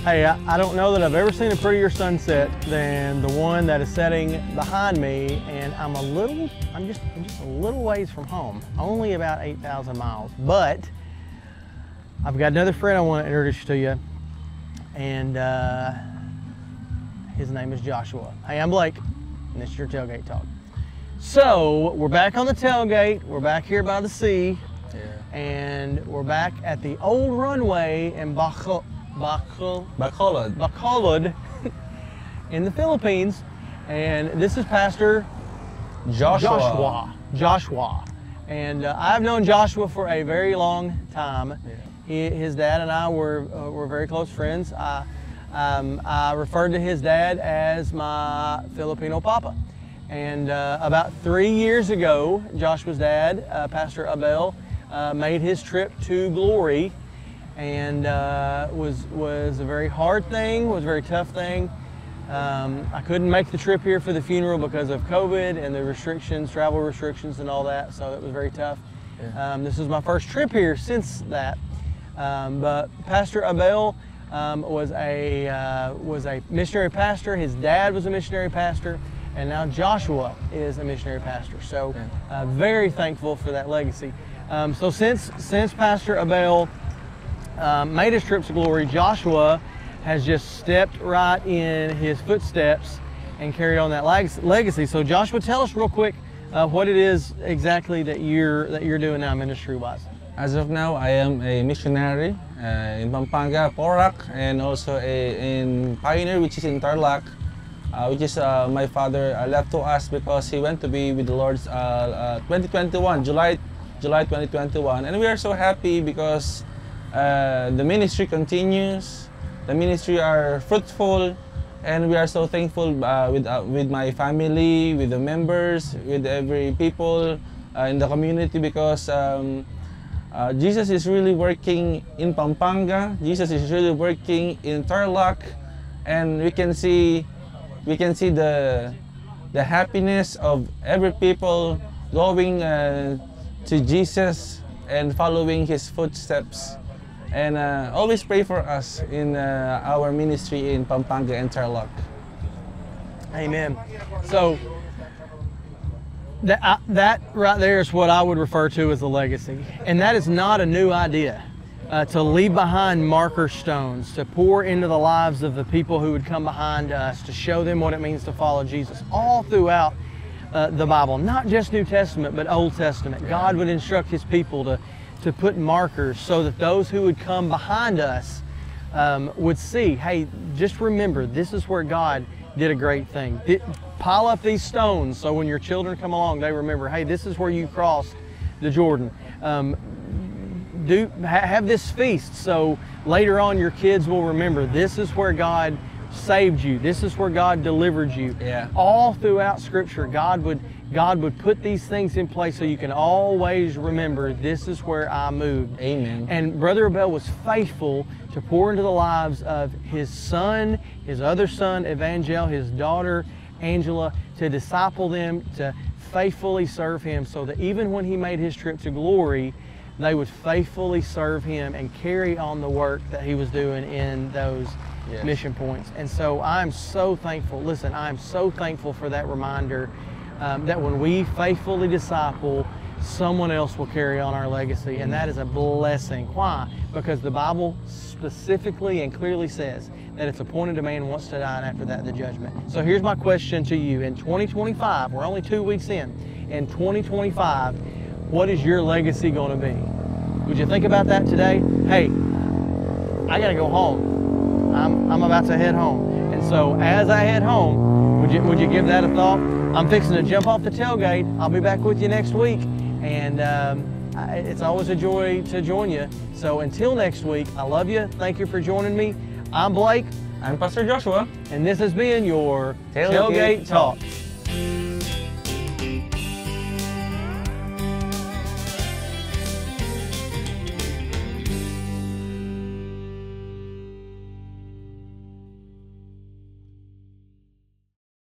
Hey, I don't know that I've ever seen a prettier sunset than the one that is setting behind me, and I'm just a little ways from home, only about 8,000 miles. But I've got another friend I want to introduce to you, and his name is Joshua. Hey, I'm Blake, and this is your Tailgate Talk. So we're back on the tailgate. We're back here by the sea, and we're back at the old runway in Bacolod in the Philippines, and this is Pastor Joshua. And I've known Joshua for a very long time. His dad and I were very close friends. I referred to his dad as my Filipino papa. And about 3 years ago, Joshua's dad, Pastor Abel, made his trip to Glory, and was a very hard thing, was a very tough thing. I couldn't make the trip here for the funeral because of COVID and the restrictions, travel restrictions and all that, so it was very tough. This is my first trip here since that. But Pastor Abel was a missionary pastor. His dad was a missionary pastor, and now Joshua is a missionary pastor. So very thankful for that legacy. So since Pastor Abel made his trip to Glory, Joshua has just stepped right in his footsteps and carried on that legacy. So Joshua, tell us real quick what it is exactly that you're doing now ministry-wise. As of now, I am a missionary in Pampanga, Porac, and also in Pioneer, which is in Tarlac, which is my father left to us because he went to be with the Lord 2021, July 2021, and we are so happy because the ministry continues, the ministry are fruitful, and we are so thankful with my family, with the members, with every people in the community, because Jesus is really working in Pampanga. Jesus is really working in Tarlac, and we can see the happiness of every people going to Jesus and following his footsteps. And always pray for us in our ministry in Pampanga and Tarlac. Amen. So that right there is what I would refer to as a legacy. And that is not a new idea, to leave behind marker stones, to pour into the lives of the people who would come behind us, to show them what it means to follow Jesus all throughout the Bible, not just New Testament, but Old Testament. God would instruct his people to put markers so that those who would come behind us would see, hey, just remember, this is where God did a great thing. Pile up these stones so when your children come along, they remember, hey, this is where you crossed the Jordan. Have this feast so later on your kids will remember, this is where God saved you. This is where God delivered you. All throughout Scripture, God would put these things in place so you can always remember, this is where I moved. Amen. And Brother Abel was faithful to pour into the lives of his son, his other son, Evangel, his daughter, Angela, to disciple them, to faithfully serve him, so that even when he made his trip to Glory, they would faithfully serve him and carry on the work that he was doing in those mission points. And so I'm so thankful. Listen, I'm so thankful for that reminder that when we faithfully disciple, someone else will carry on our legacy, and that is a blessing. Why? Because the Bible specifically and clearly says that it's appointed a man once to die, and after that the judgment. So here's my question to you. In 2025, we're only 2 weeks in 2025, what is your legacy going to be? Would you think about that today? Hey, I gotta go home. I'm about to head home. And so as I head home, would you give that a thought? I'm fixing to jump off the tailgate. I'll be back with you next week. And it's always a joy to join you. So until next week, I love you. Thank you for joining me. I'm Blake. I'm Pastor Joshua. And this has been your Tailgate Talk.